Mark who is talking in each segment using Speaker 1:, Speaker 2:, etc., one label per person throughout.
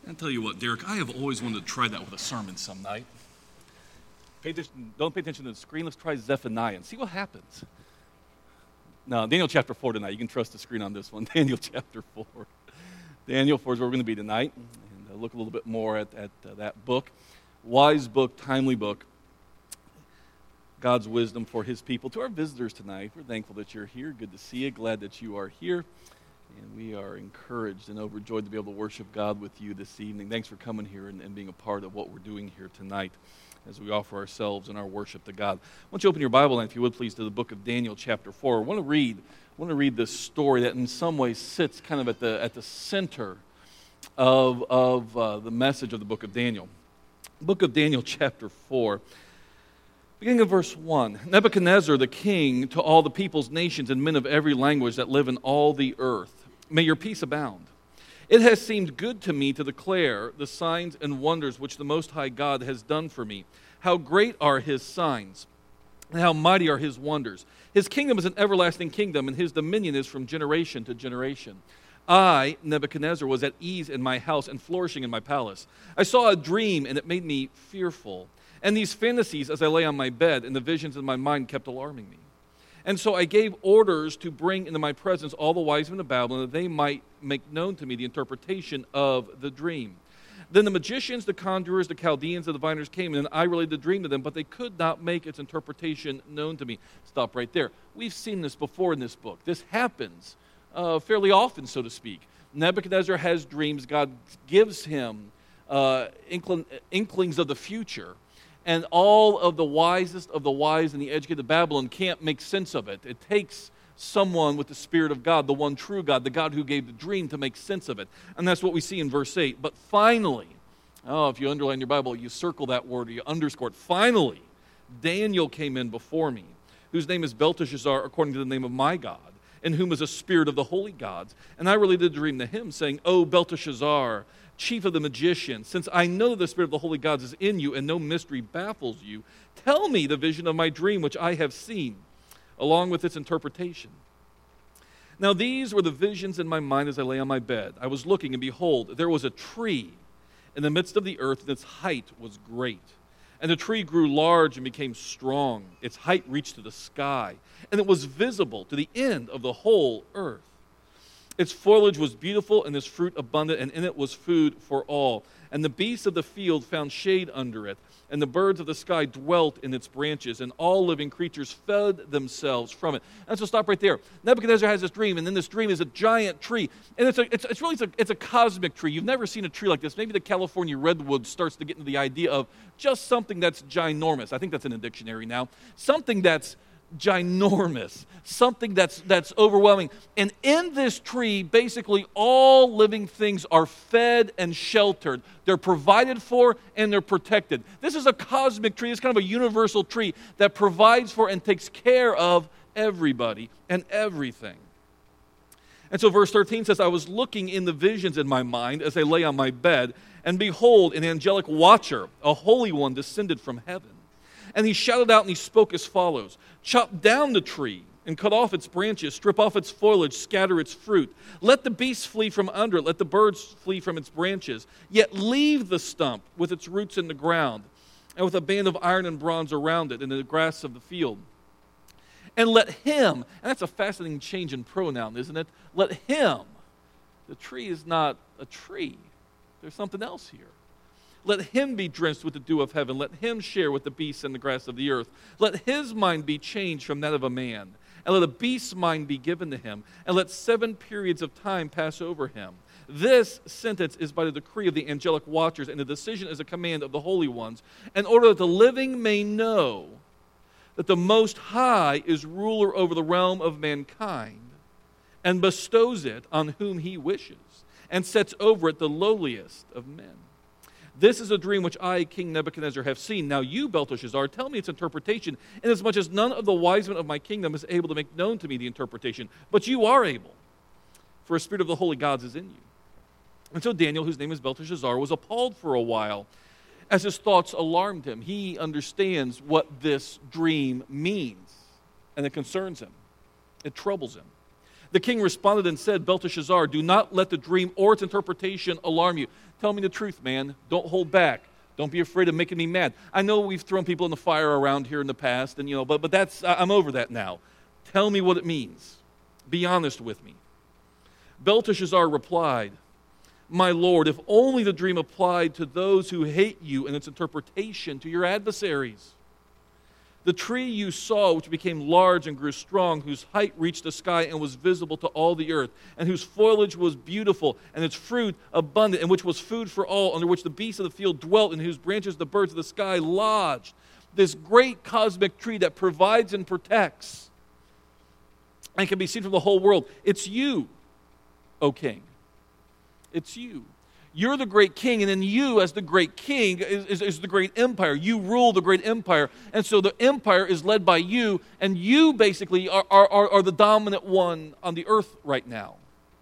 Speaker 1: I'll tell you what, Derek, I have always wanted to try that with a sermon some night. Don't pay attention to the screen. Let's try Zephaniah and see what happens. No, Daniel chapter 4 tonight. You can trust the screen on this one. Daniel chapter 4. Daniel 4 is where we're going to be tonight. And look a little bit more at that book. Wise book, timely book. God's wisdom for his people. To our visitors tonight, we're thankful that you're here. Good to see you. Glad that you are here. And we are encouraged and overjoyed to be able to worship God with you this evening. Thanks for coming here and being a part of what we're doing here tonight as we offer ourselves and our worship to God. I want you to open your Bible, and if you would please, to the book of Daniel chapter 4. I want to read this story that in some ways sits kind of at the center of the message of the book of Daniel. Book of Daniel chapter 4. Beginning of verse 1, Nebuchadnezzar the king to all the peoples, nations, and men of every language that live in all the earth, may your peace abound. It has seemed good to me to declare the signs and wonders which the Most High God has done for me. How great are his signs, and how mighty are his wonders. His kingdom is an everlasting kingdom, and his dominion is from generation to generation. I, Nebuchadnezzar, was at ease in my house and flourishing in my palace. I saw a dream, and it made me fearful. And these fantasies, as I lay on my bed, and the visions in my mind kept alarming me. And so I gave orders to bring into my presence all the wise men of Babylon, that they might make known to me the interpretation of the dream. Then the magicians, the conjurers, the Chaldeans, the diviners came, and I relayed the dream to them, but they could not make its interpretation known to me. Stop right there. We've seen this before in this book. This happens fairly often, so to speak. Nebuchadnezzar has dreams. God gives him inklings of the future. And all of the wisest of the wise and the educated of Babylon can't make sense of it. It takes someone with the Spirit of God, the one true God, the God who gave the dream, to make sense of it. And that's what we see in verse 8. But finally, if you underline your Bible, you circle that word or you underscore it. Finally, Daniel came in before me, whose name is Belteshazzar, according to the name of my God, in whom is a spirit of the holy gods. And I related the dream to him, saying, O Belteshazzar, chief of the magicians, since I know that the spirit of the holy gods is in you and no mystery baffles you, tell me the vision of my dream which I have seen, along with its interpretation. Now these were the visions in my mind as I lay on my bed. I was looking, and behold, there was a tree in the midst of the earth, and its height was great. And the tree grew large and became strong. Its height reached to the sky, and it was visible to the end of the whole earth. Its foliage was beautiful, and its fruit abundant, and in it was food for all. And the beasts of the field found shade under it, and the birds of the sky dwelt in its branches, and all living creatures fed themselves from it. And so stop right there. Nebuchadnezzar has this dream, and then this dream is a giant tree. And it's a cosmic tree. You've never seen a tree like this. Maybe the California redwood starts to get into the idea of just something that's ginormous. I think that's in a dictionary now. Something that's ginormous, something that's overwhelming. And in this tree, basically all living things are fed and sheltered. They're provided for and they're protected. This is a cosmic tree. It's kind of a universal tree that provides for and takes care of everybody and everything. And so verse 13 says, I was looking in the visions in my mind as I lay on my bed, and behold, an angelic watcher, a holy one, descended from heaven. And he shouted out and he spoke as follows, chop down the tree and cut off its branches, strip off its foliage, scatter its fruit. Let the beasts flee from under it, let the birds flee from its branches. Yet leave the stump with its roots in the ground, and with a band of iron and bronze around it in the grass of the field. And let him, and that's a fascinating change in pronoun, isn't it? Let him, the tree is not a tree. There's something else here. Let him be drenched with the dew of heaven. Let him share with the beasts and the grass of the earth. Let his mind be changed from that of a man. And let a beast's mind be given to him. And let 7 periods of time pass over him. This sentence is by the decree of the angelic watchers, and the decision is a command of the holy ones, in order that the living may know that the Most High is ruler over the realm of mankind, and bestows it on whom he wishes, and sets over it the lowliest of men. This is a dream which I, King Nebuchadnezzar, have seen. Now you, Belteshazzar, tell me its interpretation, inasmuch as none of the wise men of my kingdom is able to make known to me the interpretation. But you are able, for a spirit of the holy gods is in you. And so Daniel, whose name is Belteshazzar, was appalled for a while, as his thoughts alarmed him. He understands what this dream means, and it concerns him. It troubles him. The king responded and said, Belteshazzar, do not let the dream or its interpretation alarm you. Tell me the truth, man. Don't hold back. Don't be afraid of making me mad. I know we've thrown people in the fire around here in the past, and but I'm over that now. Tell me what it means. Be honest with me. Belteshazzar replied, my lord, if only the dream applied to those who hate you and its interpretation to your adversaries. The tree you saw, which became large and grew strong, whose height reached the sky and was visible to all the earth, and whose foliage was beautiful, and its fruit abundant, and which was food for all, under which the beasts of the field dwelt, and whose branches the birds of the sky lodged. This great cosmic tree that provides and protects and can be seen from the whole world. It's you, O king. It's you. You're the great king, and then you, as the great king, is the great empire. You rule the great empire, and so the empire is led by you, and you basically are the dominant one on the earth right now.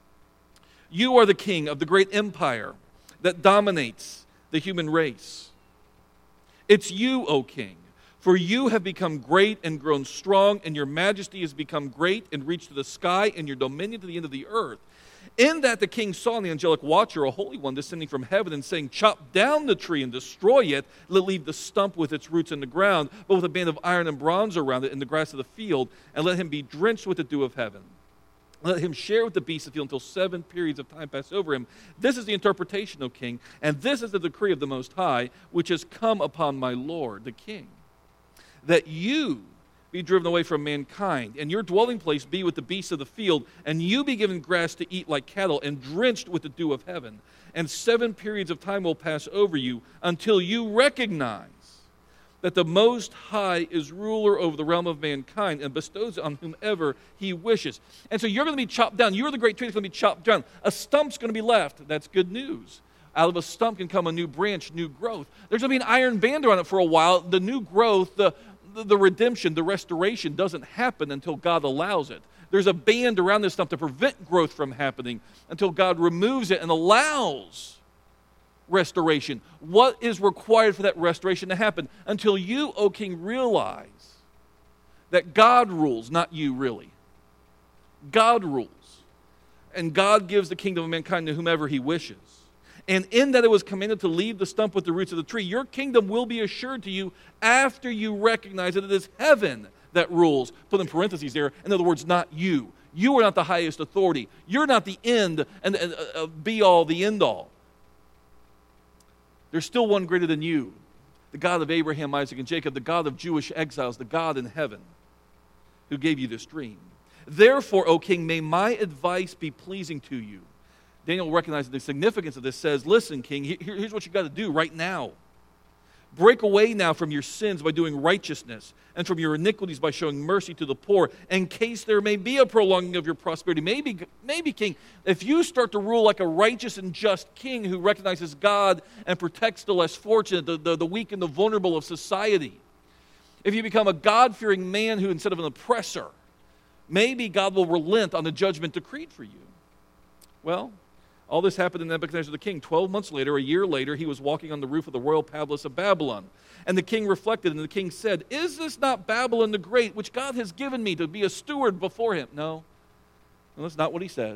Speaker 1: You are the king of the great empire that dominates the human race. It's you, O king, for you have become great and grown strong, and your majesty has become great and reached to the sky, and your dominion to the end of the earth. In that the king saw the angelic watcher, a holy one, descending from heaven and saying, chop down the tree and destroy it, let leave the stump with its roots in the ground, but with a band of iron and bronze around it in the grass of the field, and let him be drenched with the dew of heaven. Let him share with the beasts of the field until 7 periods of time pass over him. This is the interpretation, O king, and this is the decree of the Most High, which has come upon my lord, the king, that you be driven away from mankind, and your dwelling place be with the beasts of the field, and you be given grass to eat like cattle, and drenched with the dew of heaven. And 7 periods of time will pass over you until you recognize that the Most High is ruler over the realm of mankind and bestows it on whomever he wishes. And so you're going to be chopped down. You're the great tree that's going to be chopped down. A stump's going to be left. That's good news. Out of a stump can come a new branch, new growth. There's going to be an iron band around it for a while. The new growth, the redemption, the restoration doesn't happen until God allows it. There's a band around this stuff to prevent growth from happening until God removes it and allows restoration. What is required for that restoration to happen? Until you, O king, realize that God rules, not you really. God rules. And God gives the kingdom of mankind to whomever he wishes. And in that it was commanded to leave the stump with the roots of the tree, your kingdom will be assured to you after you recognize that it is heaven that rules. Put in parentheses there. In other words, not you. You are not the highest authority. You're not the end and be-all, the end-all. There's still one greater than you, the God of Abraham, Isaac, and Jacob, the God of Jewish exiles, the God in heaven who gave you this dream. Therefore, O king, may my advice be pleasing to you. Daniel recognizes the significance of this, says, listen, king, here's what you got to do right now. Break away now from your sins by doing righteousness, and from your iniquities by showing mercy to the poor, in case there may be a prolonging of your prosperity. Maybe, king, if you start to rule like a righteous and just king who recognizes God and protects the less fortunate, the weak and the vulnerable of society, if you become a God-fearing man who, instead of an oppressor, maybe God will relent on the judgment decreed for you. Well, all this happened in Nebuchadnezzar the king. 12 months later, a year later, he was walking on the roof of the royal palace of Babylon. And the king reflected, and the king said, is this not Babylon the Great, which God has given me to be a steward before him? No, that's not what he says.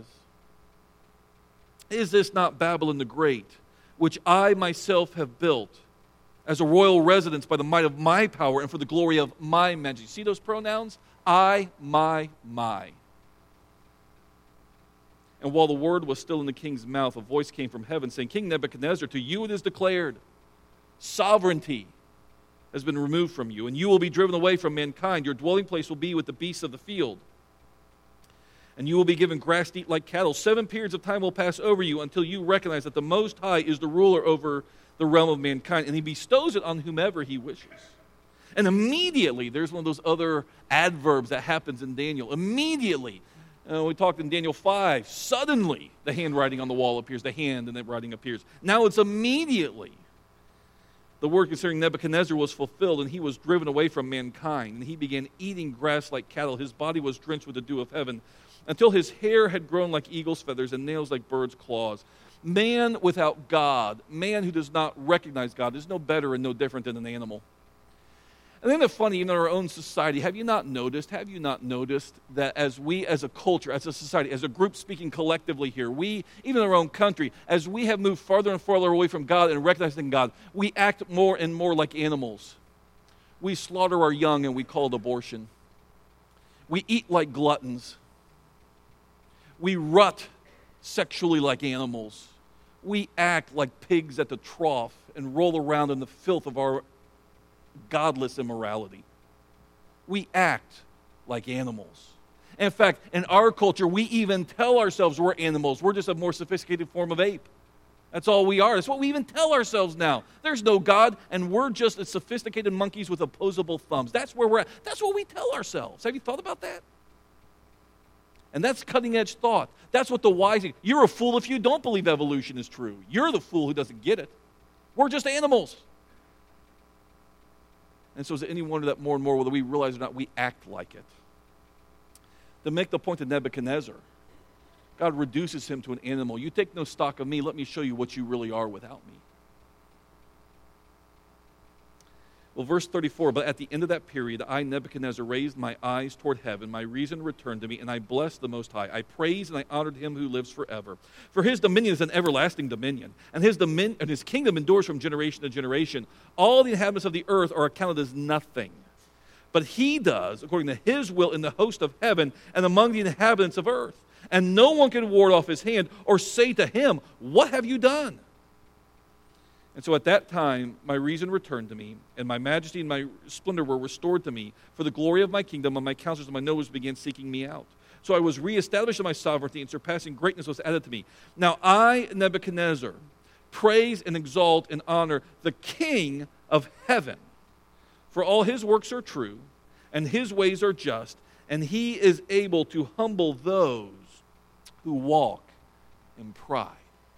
Speaker 1: Is this not Babylon the Great, which I myself have built as a royal residence by the might of my power and for the glory of my majesty? See those pronouns? I, my. And while the word was still in the king's mouth, a voice came from heaven saying, King Nebuchadnezzar, to you it is declared, sovereignty has been removed from you, and you will be driven away from mankind. Your dwelling place will be with the beasts of the field, and you will be given grass to eat like cattle. 7 periods of time will pass over you until you recognize that the Most High is the ruler over the realm of mankind, and he bestows it on whomever he wishes. And immediately, there's one of those other adverbs that happens in Daniel. Immediately, we talked in Daniel 5, suddenly the handwriting on the wall appears, the hand and the writing appears. Now it's immediately. The word concerning Nebuchadnezzar was fulfilled, and he was driven away from mankind, and he began eating grass like cattle. His body was drenched with the dew of heaven, until his hair had grown like eagle's feathers and nails like bird's claws. Man without God, man who does not recognize God, is no better and no different than an animal. And then it's funny, even in our own society, have you not noticed that as we as a culture, as a society, as a group speaking collectively here, we, even in our own country, as we have moved farther and farther away from God and recognizing God, we act more and more like animals. We slaughter our young and we call it abortion. We eat like gluttons. We rut sexually like animals. We act like pigs at the trough and roll around in the filth of our godless immorality. We act like animals. In fact, in our culture, we even tell ourselves we're animals. We're just a more sophisticated form of ape. That's all we are. That's what we even tell ourselves now. There's no God, and we're just as sophisticated monkeys with opposable thumbs. That's where we're at. That's what we tell ourselves. Have you thought about that? And that's cutting-edge thought. That's what the wise... You're a fool if you don't believe evolution is true. You're the fool who doesn't get it. We're just animals. And so is it any wonder that more and more, whether we realize it or not, we act like it? To make the point to Nebuchadnezzar, God reduces him to an animal. You take no stock of me, let me show you what you really are without me. Well, verse 34, but at the end of that period, I, Nebuchadnezzar, raised my eyes toward heaven. My reason returned to me, and I blessed the Most High. I praised and I honored him who lives forever. For his dominion is an everlasting dominion, and his kingdom endures from generation to generation. All the inhabitants of the earth are accounted as nothing. But he does, according to his will, in the host of heaven and among the inhabitants of earth. And no one can ward off his hand or say to him, what have you done? And so at that time, my reason returned to me, and my majesty and my splendor were restored to me. For the glory of my kingdom, and my counselors and my nobles began seeking me out. So I was reestablished in my sovereignty, and surpassing greatness was added to me. Now I, Nebuchadnezzar, praise and exalt and honor the King of heaven. For all his works are true, and his ways are just, and he is able to humble those who walk in pride.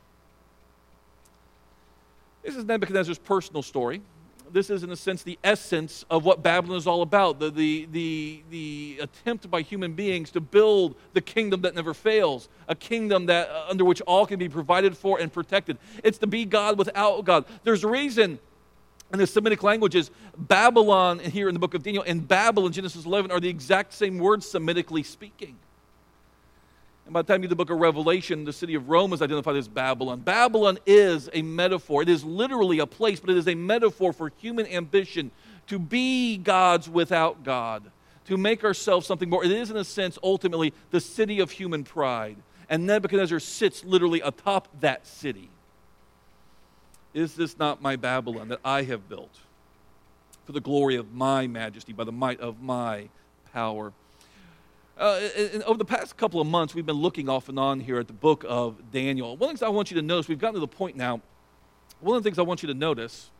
Speaker 1: This is Nebuchadnezzar's personal story. This is, in a sense, the essence of what Babylon is all about, the attempt by human beings to build the kingdom that never fails, a kingdom that under which all can be provided for and protected. It's to be God without God. There's a reason in the Semitic languages, Babylon here in the book of Daniel and Babel in Genesis 11 are the exact same words Semitically speaking. And by the time you read the book of Revelation, the city of Rome is identified as Babylon. Babylon is a metaphor. It is literally a place, but it is a metaphor for human ambition to be gods without God, to make ourselves something more. It is, in a sense, ultimately the city of human pride. And Nebuchadnezzar sits literally atop that city. Is this not my Babylon that I have built for the glory of my majesty, by the might of my power? And over the past couple of months, we've been looking off and on here at the book of Daniel. One of the things I want you to notice, we've gotten to the point now, one of the things I want you to notice,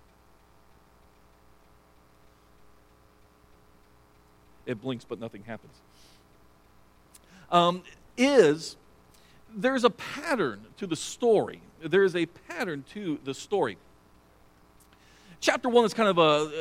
Speaker 1: it blinks but nothing happens, is there's a pattern to the story. There is a pattern to the story. Chapter 1 is kind of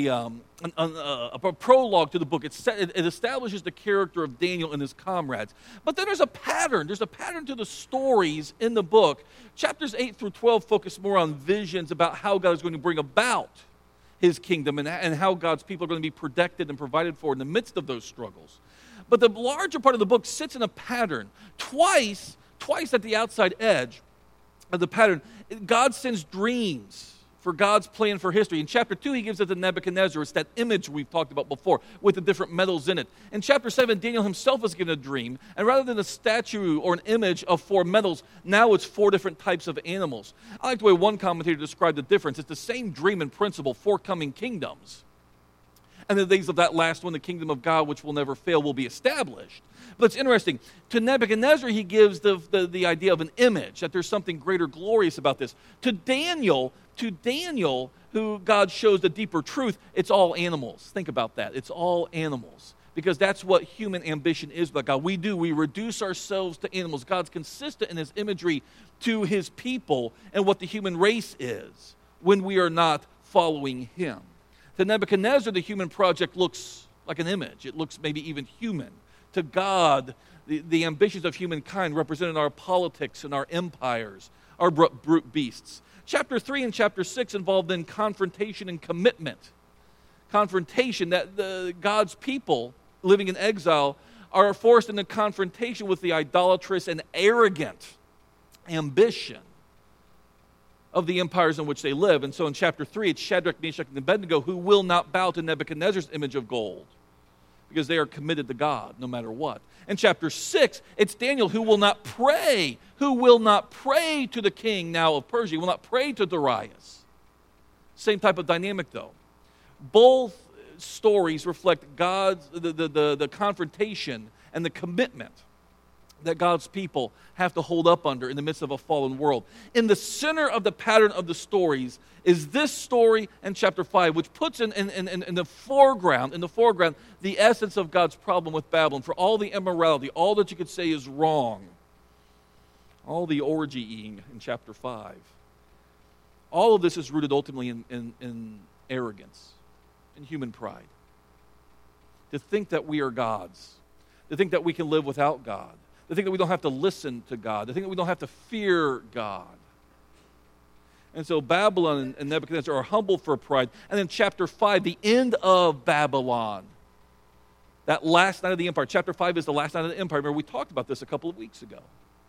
Speaker 1: a prologue to the book. It establishes the character of Daniel and his comrades. But then there's a pattern. There's a pattern to the stories in the book. Chapters 8 through 12 focus more on visions about how God is going to bring about his kingdom and how God's people are going to be protected and provided for in the midst of those struggles. But the larger part of the book sits in a pattern. Twice at the outside edge of the pattern, God sends dreams for God's plan for history. In chapter 2, he gives it to Nebuchadnezzar. It's that image we've talked about before with the different metals in it. In chapter 7, Daniel himself is given a dream, and rather than a statue or an image of 4 metals, now it's 4 different types of animals. I like the way one commentator described the difference. It's the same dream in principle, 4 coming kingdoms. And the days of that last one, the kingdom of God, which will never fail, will be established. But it's interesting. To Nebuchadnezzar, he gives the idea of an image, that there's something greater glorious about this. To Daniel, who God shows the deeper truth, it's all animals. Think about that. It's all animals. Because that's what human ambition is about God. We reduce ourselves to animals. God's consistent in his imagery to his people and what the human race is when we are not following him. To Nebuchadnezzar, the human project looks like an image. It looks maybe even human. To God, the ambitions of humankind represented our politics and our empires, our brute beasts. Chapter 3 and chapter 6 involve then confrontation and commitment. confrontation, that God's people living in exile are forced into confrontation with the idolatrous and arrogant ambition of the empires in which they live. And so in chapter 3, it's Shadrach, Meshach, and Abednego who will not bow to Nebuchadnezzar's image of gold because they are committed to God no matter what. In chapter 6, it's Daniel who will not pray to the king now of Persia. He will not pray to Darius. Same type of dynamic though. Both stories reflect the confrontation and the commitment that God's people have to hold up under in the midst of a fallen world. In the center of the pattern of the stories is this story and chapter 5, which puts in the foreground the essence of God's problem with Babylon. For all the immorality, all that you could say is wrong, all the orgy-ing in chapter 5, all of this is rooted ultimately in arrogance, in human pride. To think that we are gods, to think that we can live without God, to think that we don't have to listen to God, to think that we don't have to fear God. And so Babylon and Nebuchadnezzar are humbled for pride. And then chapter 5, the end of Babylon, that last night of the empire. Chapter 5 is the last night of the empire. Remember, we talked about this a couple of weeks ago.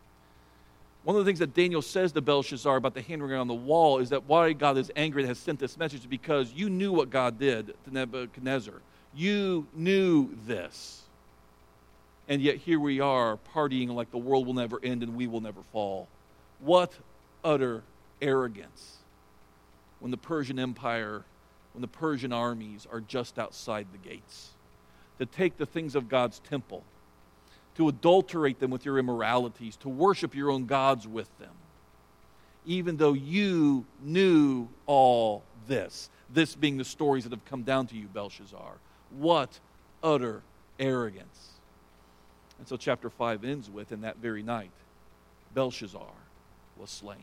Speaker 1: One of the things that Daniel says to Belshazzar about the handwriting on the wall is that why God is angry and has sent this message is because you knew what God did to Nebuchadnezzar. You knew this. And yet here we are partying like the world will never end and we will never fall. What utter arrogance when the Persian Empire, when the Persian armies are just outside the gates. To take the things of God's temple, to adulterate them with your immoralities, to worship your own gods with them. Even though you knew all this. This being the stories that have come down to you, Belshazzar. What utter arrogance. And so chapter 5 ends with, in that very night, Belshazzar was slain.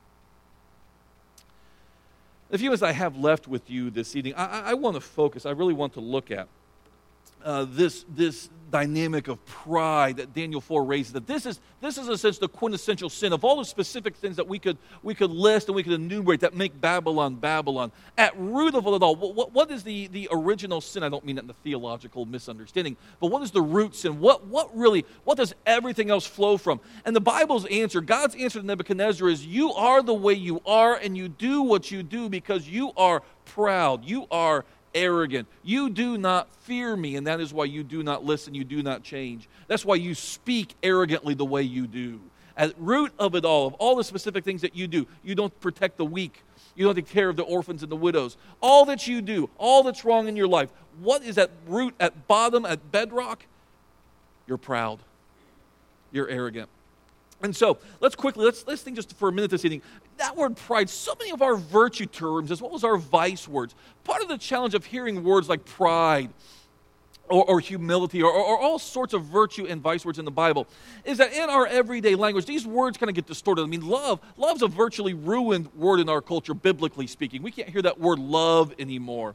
Speaker 1: The few as I have left with you this evening, I want to focus, I really want to look at this dynamic of pride that Daniel 4 raises. That this is in a sense the quintessential sin of all the specific things that we could list and we could enumerate that make Babylon Babylon. At root of it all, what is the original sin? I don't mean that in a theological misunderstanding, but what is the root sin? What does everything else flow from? And the Bible's answer, God's answer to Nebuchadnezzar is, you are the way you are and you do what you do because you are proud. You are arrogant. You do not fear me, and that is why you do not listen, you do not change. That's why you speak arrogantly the way you do. At root of it all, of all the specific things that you do, you don't protect the weak. You don't take care of the orphans and the widows. All that you do, all that's wrong in your life, what is at root, at bottom, at bedrock? You're proud. You're arrogant. And so, let's think just for a minute this evening. That word pride, so many of our virtue terms, as well as our vice words, part of the challenge of hearing words like pride or humility or all sorts of virtue and vice words in the Bible is that in our everyday language, these words kind of get distorted. I mean, love's a virtually ruined word in our culture, biblically speaking. We can't hear that word love anymore.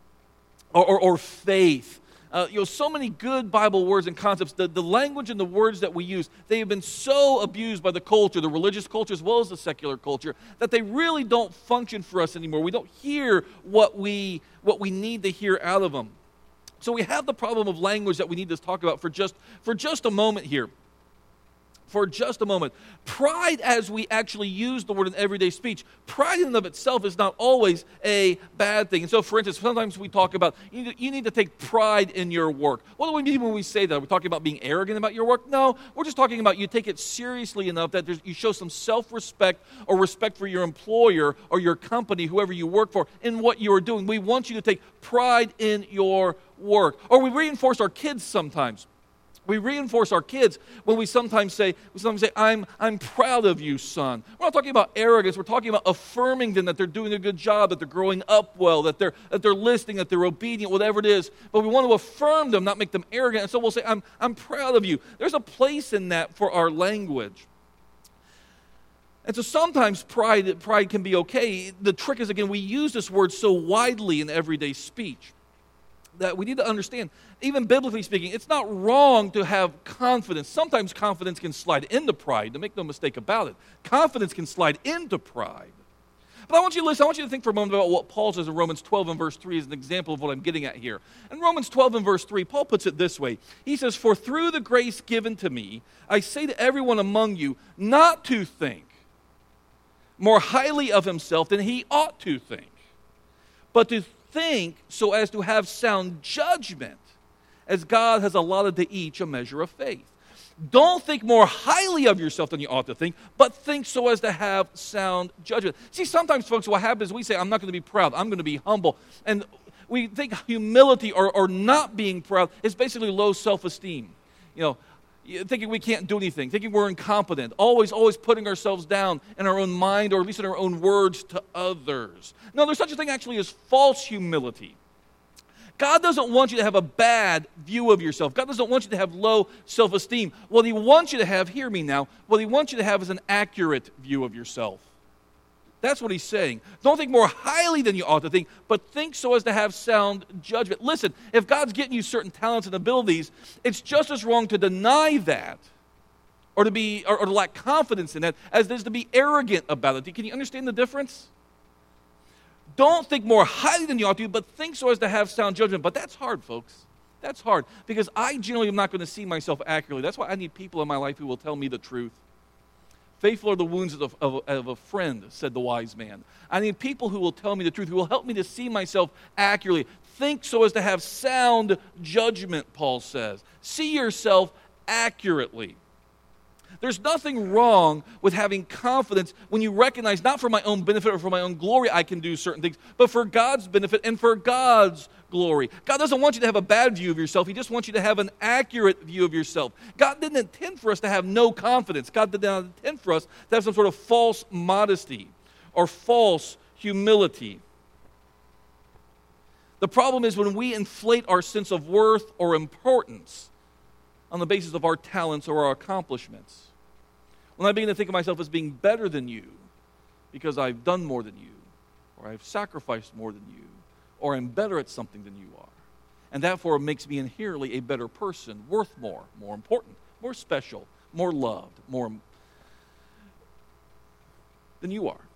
Speaker 1: Or faith. So many good Bible words and concepts, the language and the words that we use, they have been so abused by the culture, the religious culture as well as the secular culture, that they really don't function for us anymore. We don't hear what we need to hear out of them. So we have the problem of language that we need to talk about for just a moment here. For just a moment. Pride, as we actually use the word in everyday speech, pride in and of itself is not always a bad thing. And so, for instance, sometimes we talk about, you need to take pride in your work. What do we mean when we say that? Are we talking about being arrogant about your work? No, we're just talking about you take it seriously enough that you show some self-respect or respect for your employer or your company, whoever you work for, in what you are doing. We want you to take pride in your work. Or we reinforce our kids sometimes. We reinforce our kids when we sometimes say, I'm proud of you, son. We're not talking about arrogance. We're talking about affirming them that they're doing a good job, that they're growing up well, that they're listening, that they're obedient, whatever it is. But we want to affirm them, not make them arrogant. And so we'll say, I'm proud of you. There's a place in that for our language. And so sometimes pride can be okay. The trick is, again, we use this word so widely in everyday speech that we need to understand, even biblically speaking, it's not wrong to have confidence. Sometimes confidence can slide into pride, to make no mistake about it. Confidence can slide into pride. But I want you to listen. I want you to think for a moment about what Paul says in Romans 12 and verse 3 as an example of what I'm getting at here. In Romans 12 and verse 3, Paul puts it this way. He says, "For through the grace given to me, I say to everyone among you not to think more highly of himself than he ought to think, but to think so as to have sound judgment, as God has allotted to each a measure of faith." Don't think more highly of yourself than you ought to think, but think so as to have sound judgment. See, sometimes, folks, what happens is we say, I'm not going to be proud, I'm going to be humble. And we think humility or not being proud is basically low self-esteem. Thinking we can't do anything, thinking we're incompetent, always putting ourselves down in our own mind or at least in our own words to others. No, there's such a thing actually as false humility. God doesn't want you to have a bad view of yourself. God doesn't want you to have low self-esteem. What he wants you to have, hear me now, what he wants you to have is an accurate view of yourself. That's what he's saying. Don't think more highly than you ought to think, but think so as to have sound judgment. Listen, if God's getting you certain talents and abilities, it's just as wrong to deny that or to lack confidence in that as it is to be arrogant about it. Can you understand the difference? Don't think more highly than you ought to, but think so as to have sound judgment. But that's hard, folks. That's hard, because I generally am not going to see myself accurately. That's why I need people in my life who will tell me the truth. Faithful are the wounds of a friend, said the wise man. I need people who will tell me the truth, who will help me to see myself accurately. Think so as to have sound judgment, Paul says. See yourself accurately. There's nothing wrong with having confidence when you recognize, not for my own benefit or for my own glory I can do certain things, but for God's benefit and for God's glory. God doesn't want you to have a bad view of yourself. He just wants you to have an accurate view of yourself. God didn't intend for us to have no confidence. God did not intend for us to have some sort of false modesty or false humility. The problem is when we inflate our sense of worth or importance on the basis of our talents or our accomplishments. When I begin to think of myself as being better than you because I've done more than you, or I've sacrificed more than you, or I'm better at something than you are, and therefore it makes me inherently a better person, worth more important, more special, more loved, more than you are.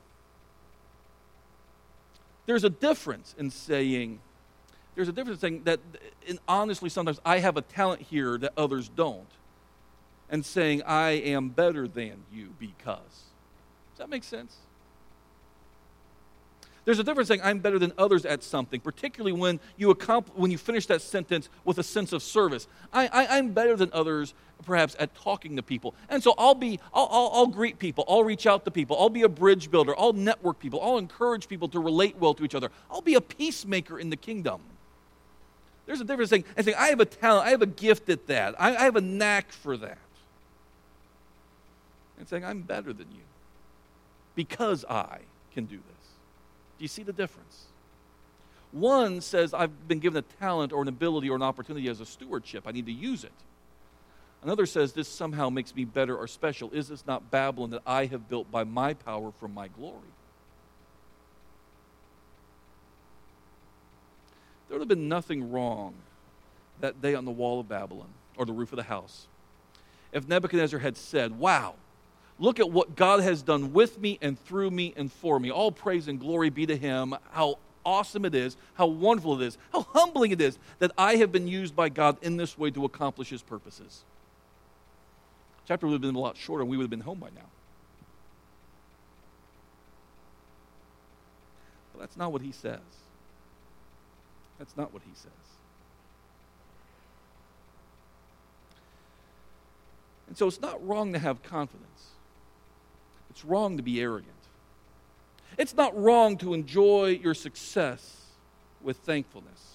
Speaker 1: There's a difference in saying that, honestly, sometimes I have a talent here that others don't, and saying I am better than you because. Does that make sense? There's a difference saying I'm better than others at something, particularly when you finish that sentence with a sense of service. I'm better than others, perhaps, at talking to people, and so I'll greet people, I'll reach out to people, I'll be a bridge builder, I'll network people, I'll encourage people to relate well to each other. I'll be a peacemaker in the kingdom. There's a difference saying I have a talent, I have a gift at that, I have a knack for that. And saying I'm better than you because I can do this. Do you see the difference? One says I've been given a talent or an ability or an opportunity as a stewardship. I need to use it. Another says this somehow makes me better or special. Is this not Babylon that I have built by my power for my glory? There would have been nothing wrong that day on the wall of Babylon or the roof of the house if Nebuchadnezzar had said, wow, look at what God has done with me and through me and for me. All praise and glory be to him. How awesome it is, how wonderful it is, how humbling it is that I have been used by God in this way to accomplish his purposes. The chapter would have been a lot shorter and we would have been home by now. But that's not what he says. That's not what he says. And so it's not wrong to have confidence. It's wrong to be arrogant. It's not wrong to enjoy your success with thankfulness.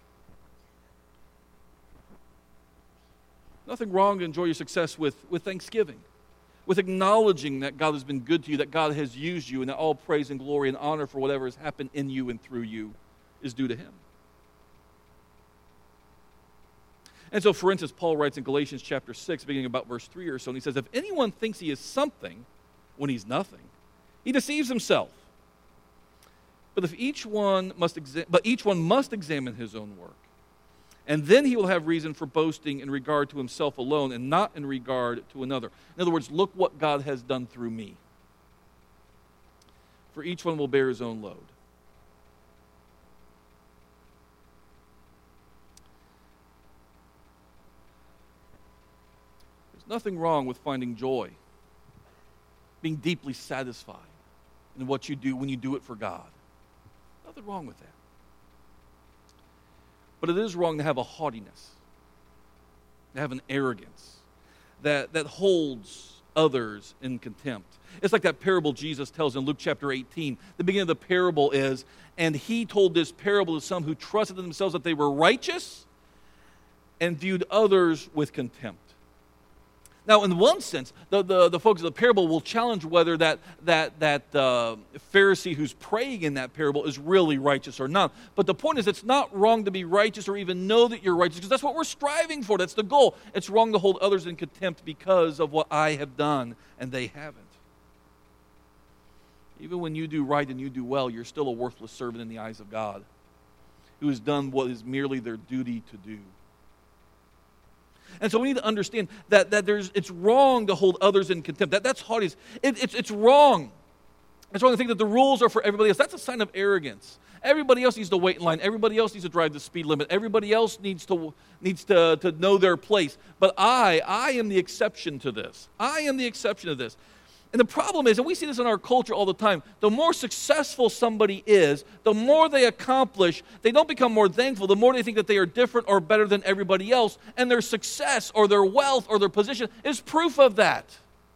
Speaker 1: Nothing wrong to enjoy your success with thanksgiving, with acknowledging that God has been good to you, that God has used you, and that all praise and glory and honor for whatever has happened in you and through you is due to him. And so, for instance, Paul writes in Galatians chapter 6, beginning about verse 3 or so, and he says, if anyone thinks he is something when he's nothing, he deceives himself. But each one must examine his own work. And then he will have reason for boasting in regard to himself alone and not in regard to another. In other words, look what God has done through me. for each one will bear his own load. There's nothing wrong with finding joy, being deeply satisfied in what you do when you do it for God. Nothing wrong with that. But it is wrong to have a haughtiness, to have an arrogance that holds others in contempt. It's like that parable Jesus tells in Luke chapter 18. The beginning of the parable is, and he told this parable to some who trusted in themselves that they were righteous and viewed others with contempt. Now, in one sense, the folks of the parable will challenge whether that Pharisee who's praying in that parable is really righteous or not. But the point is, it's not wrong to be righteous or even know that you're righteous, because that's what we're striving for. That's the goal. It's wrong to hold others in contempt because of what I have done and they haven't. Even when you do right and you do well, you're still a worthless servant in the eyes of God, who has done what is merely their duty to do. And so we need to understand that it's wrong to hold others in contempt. That's haughtiness. It's wrong. It's wrong to think that the rules are for everybody else. That's a sign of arrogance. Everybody else needs to wait in line. Everybody else needs to drive the speed limit. Everybody else needs to know their place. But I am the exception to this. I am the exception to this. And the problem is, and we see this in our culture all the time, the more successful somebody is, the more they accomplish, they don't become more thankful, the more they think that they are different or better than everybody else, and their success or their wealth or their position is proof of that.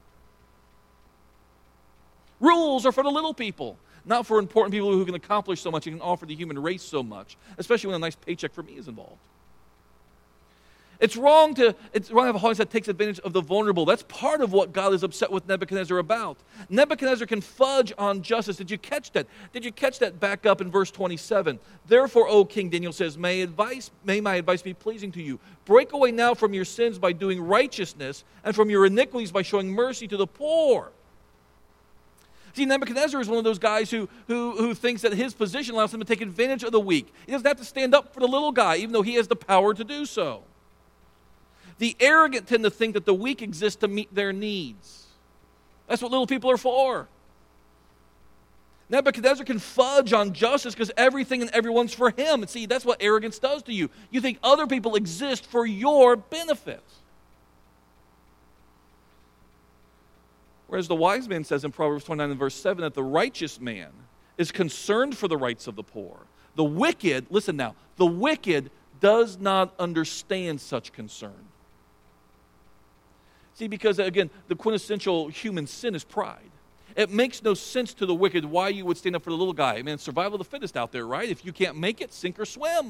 Speaker 1: Rules are for the little people, not for important people who can accomplish so much and can offer the human race so much, especially when a nice paycheck for me is involved. It's wrong to have a haughtiness that takes advantage of the vulnerable. That's part of what God is upset with Nebuchadnezzar about. Nebuchadnezzar can fudge on justice. Did you catch that? Did you catch that back up in verse 27? Therefore, O king, Daniel says, may my advice be pleasing to you. Break away now from your sins by doing righteousness, and from your iniquities by showing mercy to the poor. See, Nebuchadnezzar is one of those guys who thinks that his position allows him to take advantage of the weak. He doesn't have to stand up for the little guy, even though he has the power to do so. The arrogant tend to think that the weak exist to meet their needs. That's what little people are for. Nebuchadnezzar can fudge on justice because everything and everyone's for him. And see, that's what arrogance does to you. You think other people exist for your benefit. Whereas the wise man says in Proverbs 29 and verse 7 that the righteous man is concerned for the rights of the poor. The wicked, listen now, the wicked does not understand such concern. See, because again, the quintessential human sin is pride. It makes no sense to the wicked why you would stand up for the little guy. I mean, it's survival of the fittest out there, right? If you can't make it, sink or swim.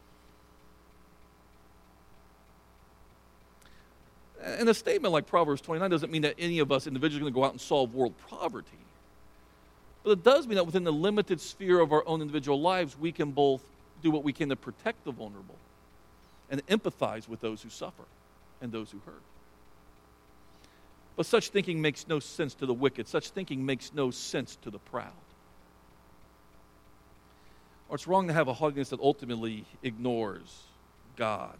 Speaker 1: And a statement like Proverbs 29 doesn't mean that any of us individuals are going to go out and solve world poverty. But it does mean that within the limited sphere of our own individual lives, we can both do what we can to protect the vulnerable and empathize with those who suffer and those who hurt. But such thinking makes no sense to the wicked. Such thinking makes no sense to the proud. Or it's wrong to have a haughtiness that ultimately ignores God.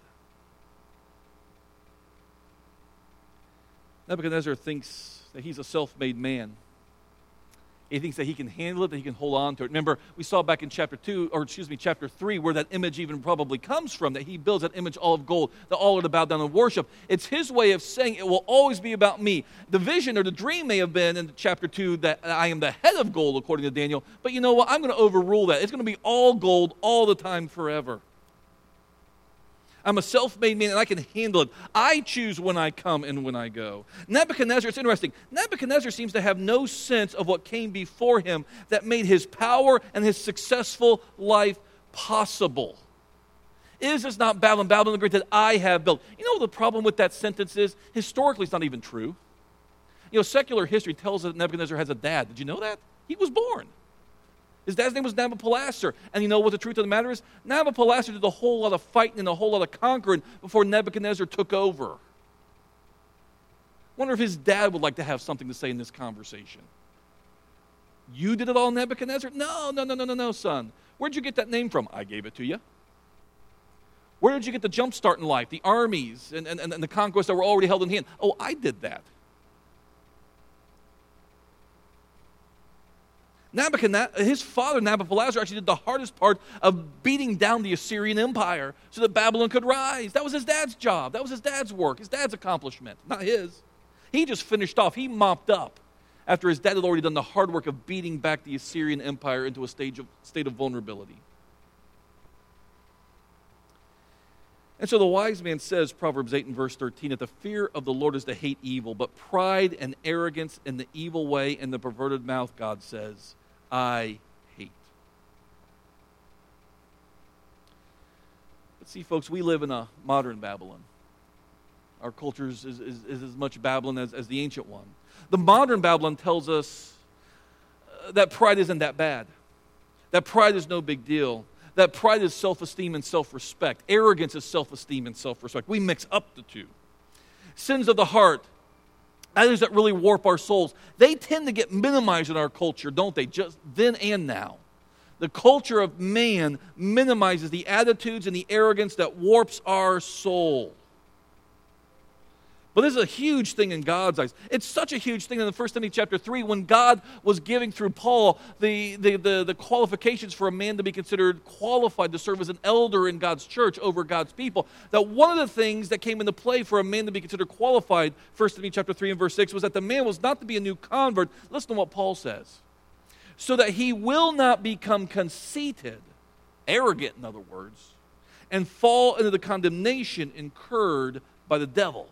Speaker 1: Nebuchadnezzar thinks that he's a self-made man. He thinks that he can handle it, that he can hold on to it. Remember, we saw back in chapter 3, where that image even probably comes from, that he builds that image all of gold, that all are to bow down and worship. It's his way of saying it will always be about me. The vision or the dream may have been in chapter 2 that I am the head of gold, according to Daniel. But you know what? I'm going to overrule that. It's going to be all gold all the time forever. I'm a self-made man, and I can handle it. I choose when I come and when I go. Nebuchadnezzar, it's interesting. Nebuchadnezzar seems to have no sense of what came before him that made his power and his successful life possible. Is this not Babylon, Babylon the Great, that I have built? You know what the problem with that sentence is? Historically, it's not even true. You know, secular history tells us that Nebuchadnezzar has a dad. Did you know that? He was born. His dad's name was Nabopolassar. And you know what the truth of the matter is? Nabopolassar did a whole lot of fighting and a whole lot of conquering before Nebuchadnezzar took over. Wonder if his dad would like to have something to say in this conversation. You did it all, Nebuchadnezzar? No, son. Where'd you get that name from? I gave it to you. Where did you get the jump start in life, the armies and the conquests that were already held in hand? Oh, I did that. His father, Nabopolassar, actually did the hardest part of beating down the Assyrian Empire so that Babylon could rise. That was his dad's job. That was his dad's work, his dad's accomplishment, not his. He just finished off. He mopped up after his dad had already done the hard work of beating back the Assyrian Empire into a state of vulnerability. And so the wise man says, Proverbs 8 and verse 13, that the fear of the Lord is to hate evil, but pride and arrogance and the evil way and the perverted mouth, God says, I hate. But see, folks, we live in a modern Babylon. Our culture is as much Babylon as the ancient one. The modern Babylon tells us that pride isn't that bad. That pride is no big deal. That pride is self-esteem and self-respect. Arrogance is self-esteem and self-respect. We mix up the two. Sins of the heart, others that really warp our souls, they tend to get minimized in our culture, don't they? Just then and now. The culture of man minimizes the attitudes and the arrogance that warps our soul. But this is a huge thing in God's eyes. It's such a huge thing in the 1 Timothy chapter 3 when God was giving through Paul the qualifications for a man to be considered qualified to serve as an elder in God's church over God's people. That one of the things that came into play for a man to be considered qualified, 1 Timothy chapter 3 and verse 6, was that the man was not to be a new convert. Listen to what Paul says. So that he will not become conceited, arrogant in other words, and fall into the condemnation incurred by the devil.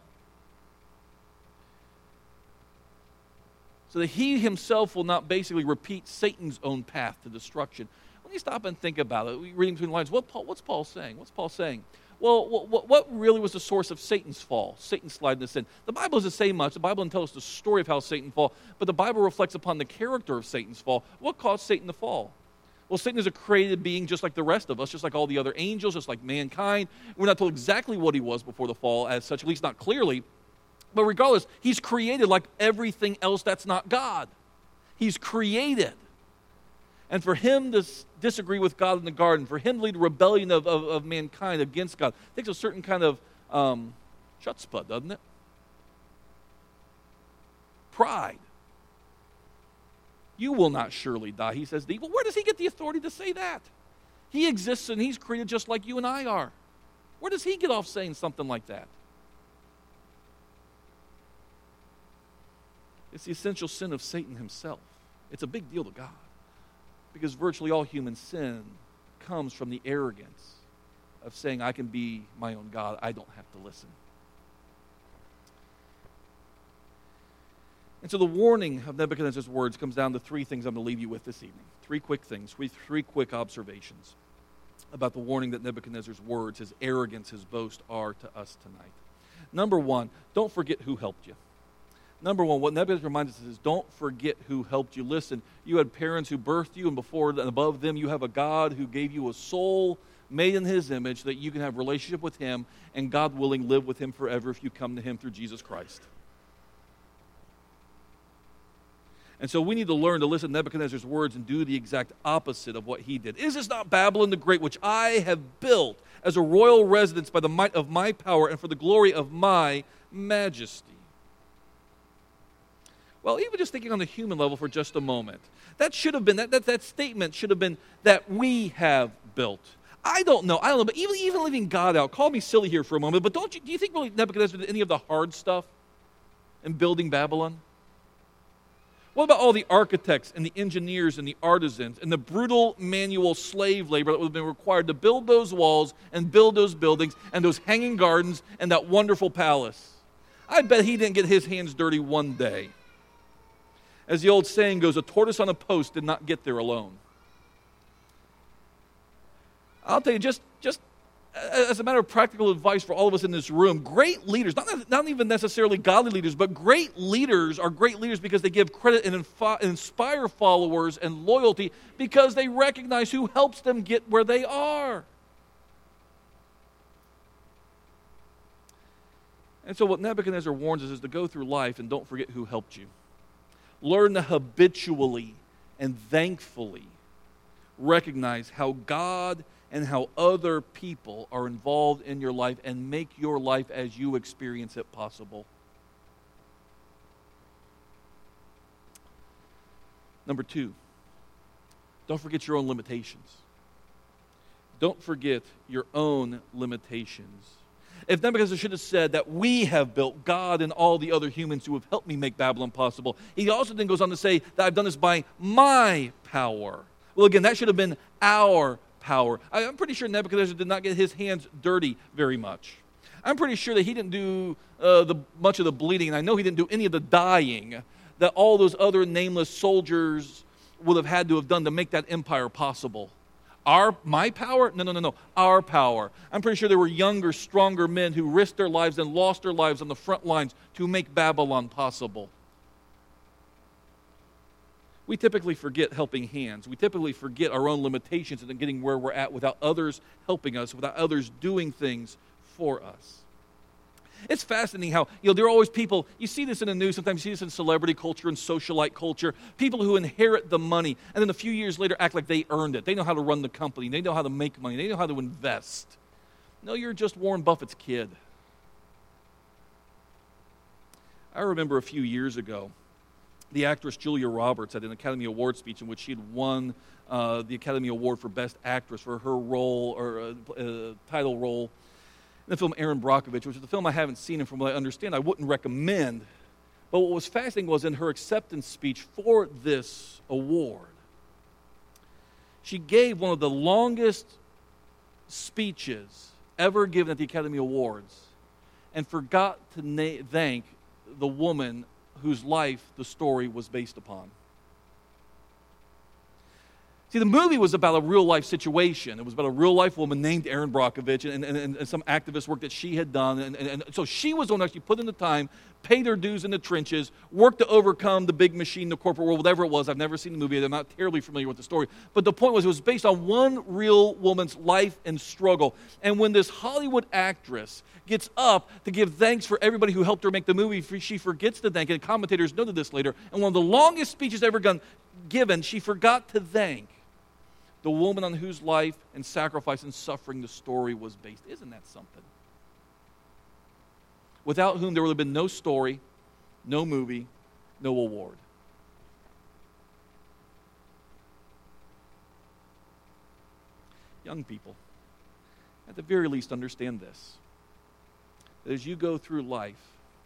Speaker 1: So that he himself will not basically repeat Satan's own path to destruction. When you stop and think about it, reading between the lines, what's Paul saying? What's Paul saying? Well, what really was the source of Satan's fall? Satan sliding us in. The Bible doesn't say much. The Bible doesn't tell us the story of how Satan fell, but the Bible reflects upon the character of Satan's fall. What caused Satan to fall? Well, Satan is a created being just like the rest of us, just like all the other angels, just like mankind. We're not told exactly what he was before the fall as such, at least not clearly. But regardless, he's created like everything else that's not God. He's created. And for him to disagree with God in the garden, for him to lead a rebellion of mankind against God, takes a certain kind of chutzpah, doesn't it? Pride. You will not surely die, he says to evil. Where does he get the authority to say that? He exists and he's created just like you and I are. Where does he get off saying something like that? It's the essential sin of Satan himself. It's a big deal to God because virtually all human sin comes from the arrogance of saying, I can be my own God. I don't have to listen. And so the warning of Nebuchadnezzar's words comes down to three things I'm going to leave you with this evening. Three quick things, three quick observations about the warning that Nebuchadnezzar's words, his arrogance, his boast are to us tonight. Number one, don't forget who helped you. Number one, what Nebuchadnezzar reminds us is don't forget who helped you. Listen, you had parents who birthed you, and before and above them, you have a God who gave you a soul made in his image so that you can have a relationship with him and, God willing, live with him forever if you come to him through Jesus Christ. And so we need to learn to listen to Nebuchadnezzar's words and do the exact opposite of what he did. Is this not Babylon the Great, which I have built as a royal residence by the might of my power and for the glory of my majesty? Well, even just thinking on the human level for just a moment, that should have been, that statement should have been that we have built. I don't know, but even leaving God out, call me silly here for a moment, but do you think really Nebuchadnezzar did any of the hard stuff in building Babylon? What about all the architects and the engineers and the artisans and the brutal manual slave labor that would have been required to build those walls and build those buildings and those hanging gardens and that wonderful palace? I bet he didn't get his hands dirty one day. As the old saying goes, a tortoise on a post did not get there alone. I'll tell you, just as a matter of practical advice for all of us in this room, great leaders, not even necessarily godly leaders, but great leaders are great leaders because they give credit and inspire followers and loyalty because they recognize who helps them get where they are. And so what Nebuchadnezzar warns us is to go through life and don't forget who helped you. Learn to habitually and thankfully recognize how God and how other people are involved in your life and make your life as you experience it possible. Number two, Don't forget your own limitations. Don't forget your own limitations. If Nebuchadnezzar should have said that we have built, God and all the other humans who have helped me make Babylon possible, he also then goes on to say that I've done this by my power. Well, again, that should have been our power. I'm pretty sure Nebuchadnezzar did not get his hands dirty very much. I'm pretty sure that he didn't do much of the bleeding, and I know he didn't do any of the dying that all those other nameless soldiers would have had to have done to make that empire possible. My power? No. Our power. I'm pretty sure there were younger, stronger men who risked their lives and lost their lives on the front lines to make Babylon possible. We typically forget helping hands. We typically forget our own limitations and getting where we're at without others helping us, without others doing things for us. It's fascinating how, there are always people, you see this in the news, sometimes you see this in celebrity culture and socialite culture, people who inherit the money and then a few years later act like they earned it. They know how to run the company. They know how to make money. They know how to invest. No, you're just Warren Buffett's kid. I remember a few years ago, the actress Julia Roberts had an Academy Award speech in which she had won the Academy Award for Best Actress for her role, or title role, in the film Erin Brockovich, which is a film I haven't seen, and from what I understand, I wouldn't recommend. But what was fascinating was in her acceptance speech for this award, she gave one of the longest speeches ever given at the Academy Awards and forgot to thank the woman whose life the story was based upon. See, the movie was about a real-life situation. It was about a real-life woman named Erin Brockovich and some activist work that she had done. And so she was the one who actually put in the time, paid her dues in the trenches, worked to overcome the big machine, the corporate world, whatever it was. I've never seen the movie. I'm not terribly familiar with the story. But the point was it was based on one real woman's life and struggle. And when this Hollywood actress gets up to give thanks for everybody who helped her make the movie, she forgets to thank, and commentators noted this later, and one of the longest speeches ever given, she forgot to thank the woman on whose life and sacrifice and suffering the story was based. Isn't that something? Without whom there would have been no story, no movie, no award. Young people, at the very least, understand this. That as you go through life,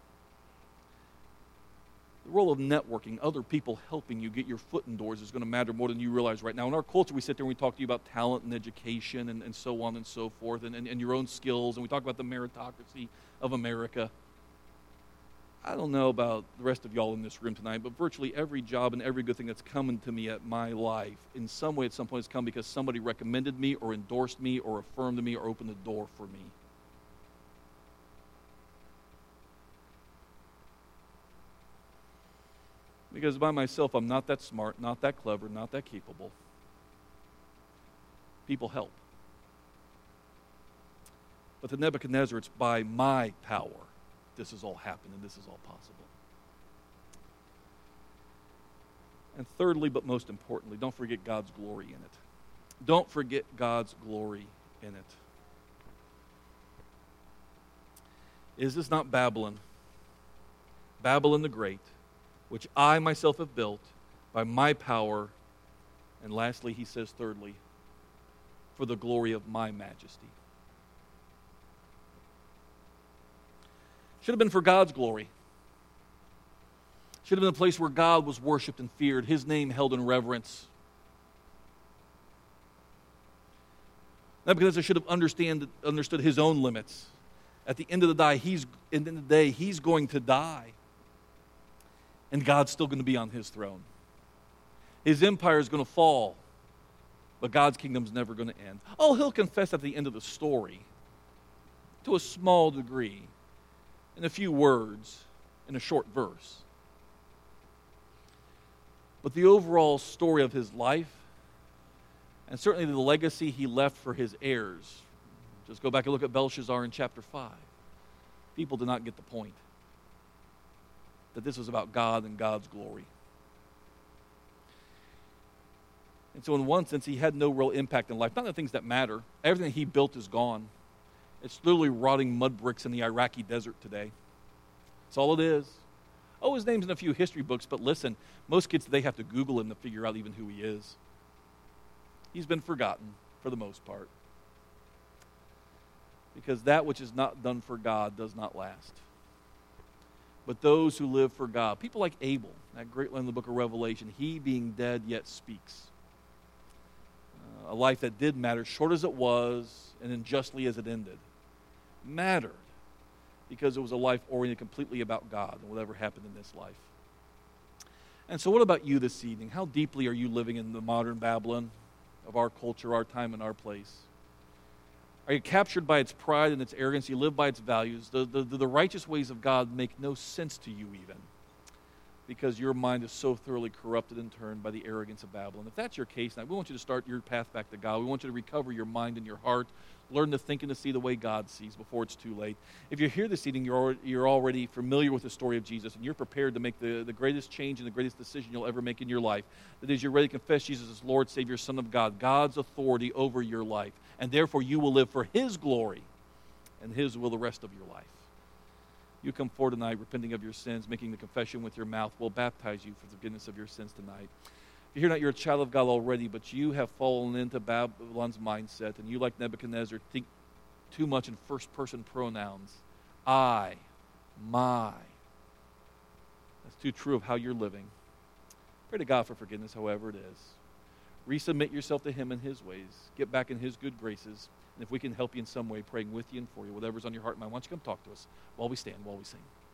Speaker 1: the role of networking, other people helping you get your foot in doors, is going to matter more than you realize right now. In our culture, we sit there and we talk to you about talent and education and so on and so forth, and your own skills, and we talk about the meritocracy of America. I don't know about the rest of y'all in this room tonight, but virtually every job and every good thing that's coming to me at my life, in some way at some point, has come because somebody recommended me or endorsed me or affirmed me or opened the door for me. Because by myself, I'm not that smart, not that clever, not that capable. People help. But to Nebuchadnezzar, it's by my power this has all happened and this is all possible. And thirdly, but most importantly, don't forget God's glory in it. Don't forget God's glory in it. Is this not Babylon? Babylon the Great, which I myself have built by my power, and lastly, he says thirdly, for the glory of my majesty. Should have been for God's glory. Should have been a place where God was worshipped and feared, his name held in reverence. Nebuchadnezzar should have understood his own limits. At the end of the day, he's going to die. And God's still going to be on his throne. His empire is going to fall, but God's kingdom is never going to end. Oh, he'll confess at the end of the story, to a small degree, in a few words, in a short verse. But the overall story of his life, and certainly the legacy he left for his heirs, just go back and look at Belshazzar in chapter 5. People did not get the point that this was about God and God's glory. And so in one sense, he had no real impact in life. Not the things that matter. Everything he built is gone. It's literally rotting mud bricks in the Iraqi desert today. That's all it is. Oh, his name's in a few history books, but listen, most kids today have to Google him to figure out even who he is. He's been forgotten for the most part. Because that which is not done for God does not last. But those who live for God, people like Abel, that great line in the book of Revelation, he being dead yet speaks. A life that did matter, short as it was, and unjustly as it ended, mattered because it was a life oriented completely about God and whatever happened in this life. And so what about you this evening? How deeply are you living in the modern Babylon of our culture, our time, and our place? Are you captured by its pride and its arrogance? You live by its values. The righteous ways of God make no sense to you even, because your mind is so thoroughly corrupted and turned by the arrogance of Babylon. If that's your case now, we want you to start your path back to God. We want you to recover your mind and your heart, learn to think and to see the way God sees before it's too late. If you're here this evening, you're already familiar with the story of Jesus, and you're prepared to make the greatest change and the greatest decision you'll ever make in your life. That is, you're ready to confess Jesus as Lord, Savior, Son of God, God's authority over your life, and therefore you will live for His glory and His will the rest of your life. You come forward tonight repenting of your sins, making the confession with your mouth. We'll baptize you for the forgiveness of your sins tonight. If you're here not, you're a child of God already, but you have fallen into Babylon's mindset, and you, like Nebuchadnezzar, think too much in first-person pronouns. I, my. That's too true of how you're living. Pray to God for forgiveness, however it is. Resubmit yourself to Him and His ways. Get back in His good graces. And if we can help you in some way, praying with you and for you, whatever's on your heart and mind, why don't you come talk to us while we stand, while we sing.